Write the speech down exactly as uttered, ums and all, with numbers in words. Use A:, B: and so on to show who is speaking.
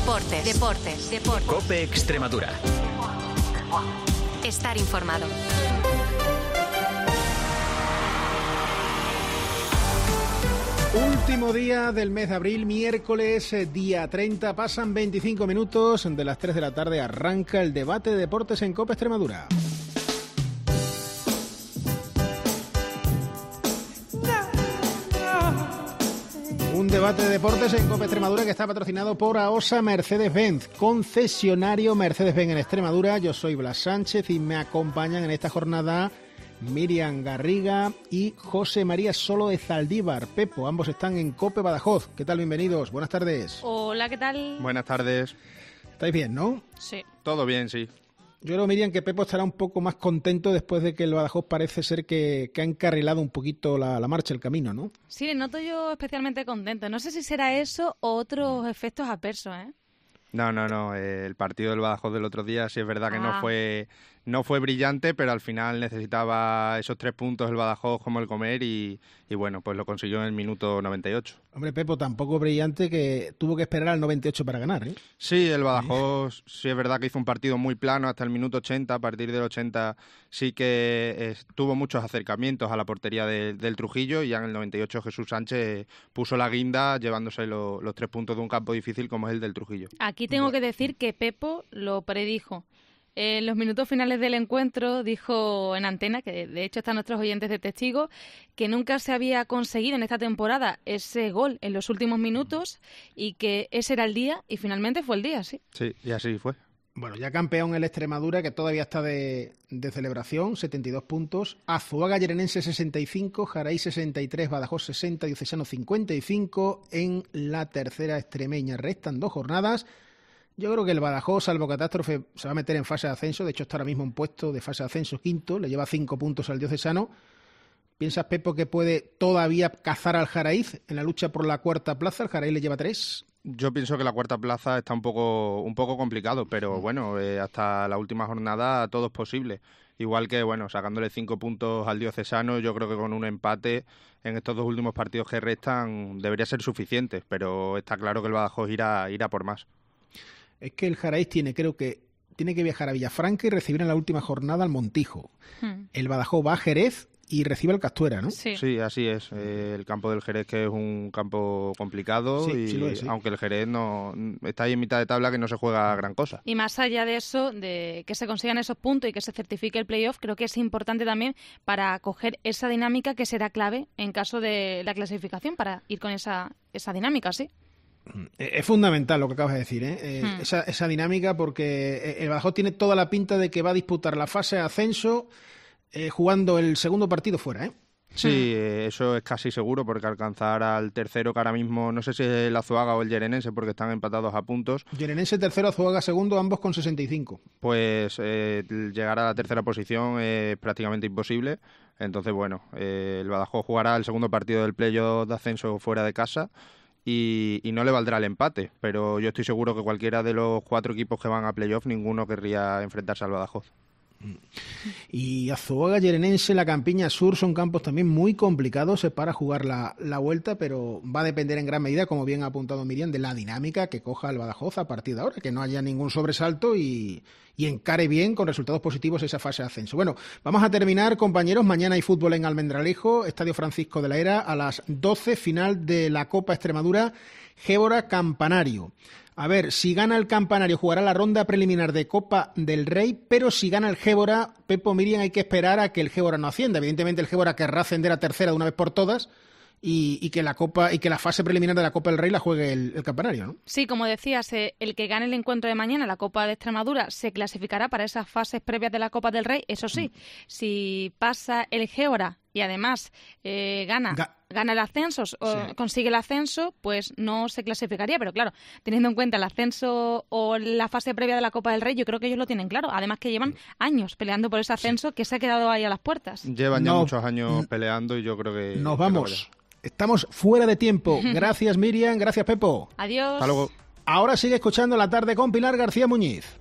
A: Deportes, deportes, deportes.
B: COPE Extremadura.
A: Estar informado.
C: Último día del mes de abril, miércoles, día treinta, pasan veinticinco minutos de las tres de la tarde, arranca el debate de deportes en COPE Extremadura. Un debate de deportes en COPE Extremadura que está patrocinado por AOSA Mercedes-Benz, concesionario Mercedes-Benz en Extremadura. Yo soy Blas Sánchez y me acompañan en esta jornada Miriam Garriga y José María Solo de Zaldívar. Pepo, ambos están en COPE Badajoz. ¿Qué tal? Bienvenidos. Buenas tardes.
D: Hola, ¿qué tal?
E: Buenas tardes.
C: ¿Estáis bien, no?
D: Sí.
E: Todo bien, sí.
C: Yo creo, Miriam, que Pepo estará un poco más contento después de que el Badajoz parece ser que, que ha encarrilado un poquito la, la marcha, el camino, ¿no?
D: Sí, le noto yo especialmente contento. No sé si será eso o otros efectos adversos, ¿eh?
E: No, no, no. Eh, el partido del Badajoz del otro día sí es verdad que
D: Ah.
E: no fue no fue brillante, pero al final necesitaba esos tres puntos el Badajoz como el comer y, y bueno, pues lo consiguió en el minuto noventa y ocho.
C: Hombre, Pepo, tampoco brillante, que tuvo que esperar al noventa y ocho para ganar, ¿eh?
E: Sí, el Badajoz sí es verdad que hizo un partido muy plano hasta el minuto ochenta. A partir del ochenta sí que eh, tuvo muchos acercamientos a la portería de, del Trujillo y ya en el noventa y ocho Jesús Sánchez puso la guinda llevándose lo, los tres puntos de un campo difícil como es el del Trujillo.
D: Aquí tengo que decir que Pepo lo predijo. En los minutos finales del encuentro dijo en antena, que de hecho están nuestros oyentes de testigo, que nunca se había conseguido en esta temporada ese gol en los últimos minutos y que ese era el día y finalmente fue el día, sí.
E: Sí, y así fue.
C: Bueno, ya campeón el Extremadura, que todavía está de, de celebración, setenta y dos puntos. Azuaga Llenense sesenta y cinco, Jaraí sesenta y tres, Badajoz sesenta, Diocesano cincuenta y cinco. En la tercera extremeña restan dos jornadas. Yo creo que el Badajoz, salvo catástrofe, se va a meter en fase de ascenso. De hecho, está ahora mismo en puesto de fase de ascenso quinto. Le lleva cinco puntos al Diocesano. ¿Piensas, Pepo, que puede todavía cazar al Jaraí en la lucha por la cuarta plaza? El Jaraí le lleva tres.
E: Yo pienso que la cuarta plaza está un poco un poco complicado, pero bueno, eh, hasta la última jornada todo es posible. Igual que, bueno, sacándole cinco puntos al Diocesano, yo creo que con un empate en estos dos últimos partidos que restan debería ser suficiente, pero está claro que el Badajoz irá, irá por más.
C: Es que el Jaraí tiene, creo que, tiene que viajar a Villafranca y recibir en la última jornada al Montijo.
D: Hmm.
C: El Badajoz va a Jerez y recibe al Castuera, ¿no?
D: Sí.
E: Sí, así es. Eh, el campo del Jerez, que es un campo complicado,
C: Sí,
E: y
C: sí lo es, sí.
E: aunque el Jerez no está ahí en mitad de tabla, que no se juega gran cosa.
D: Y más allá de eso, de que se consigan esos puntos y que se certifique el playoff, creo que es importante también para coger esa dinámica que será clave en caso de la clasificación, para ir con esa, esa dinámica, sí.
C: Es fundamental lo que acabas de decir, ¿eh? Eh,
D: Hmm.
C: esa, esa dinámica, porque el Badajoz tiene toda la pinta de que va a disputar la fase de ascenso eh, jugando el segundo partido fuera, ¿eh?
E: Sí, eh, eso es casi seguro, porque alcanzar al tercero, que ahora mismo no sé si es el Azuaga o el Llenense, porque están empatados a puntos,
C: Llenense tercero, Azuaga segundo, ambos con sesenta y cinco.
E: pues eh, llegar a la tercera posición es prácticamente imposible. Entonces, bueno, eh, el Badajoz jugará el segundo partido del playoff de ascenso fuera de casa y, y no le valdrá el empate, pero yo estoy seguro que cualquiera de los cuatro equipos que van a playoff, ninguno querría enfrentarse al Badajoz.
C: Y Azuaga, Llenense, la Campiña Sur son campos también muy complicados para jugar la, la vuelta, pero va a depender en gran medida, como bien ha apuntado Miriam, de la dinámica que coja el Badajoz a partir de ahora, que no haya ningún sobresalto y, y encare bien con resultados positivos esa fase de ascenso. Bueno, vamos a terminar, compañeros. Mañana hay fútbol en Almendralejo, Estadio Francisco de la Era, a las doce, final de la Copa Extremadura, Gébora Campanario. A ver, si gana el Campanario jugará la ronda preliminar de Copa del Rey, pero si gana el Gébora, Pepo, Miriam, hay que esperar a que el Gébora no ascienda. Evidentemente el Gébora querrá ascender a tercera de una vez por todas y, y que la Copa y que la fase preliminar de la Copa del Rey la juegue el, el Campanario, ¿no?
D: Sí, como decías, eh, el que gane el encuentro de mañana, la Copa de Extremadura, se clasificará para esas fases previas de la Copa del Rey. Eso sí, mm. si pasa el Gébora y además eh, gana... Ga gana el ascenso, o sí. consigue el ascenso, pues no se clasificaría. Pero claro, teniendo en cuenta el ascenso o la fase previa de la Copa del Rey, yo creo que ellos lo tienen claro. Además que llevan años peleando por ese ascenso sí. que se ha quedado ahí a las puertas.
E: Llevan ya
C: no,
E: muchos años peleando y yo creo que...
C: Nos vamos. Estamos fuera de tiempo. Gracias, Miriam. Gracias, Pepo.
D: Adiós.
E: Hasta luego.
C: Ahora sigue escuchando La Tarde con Pilar García Muñiz.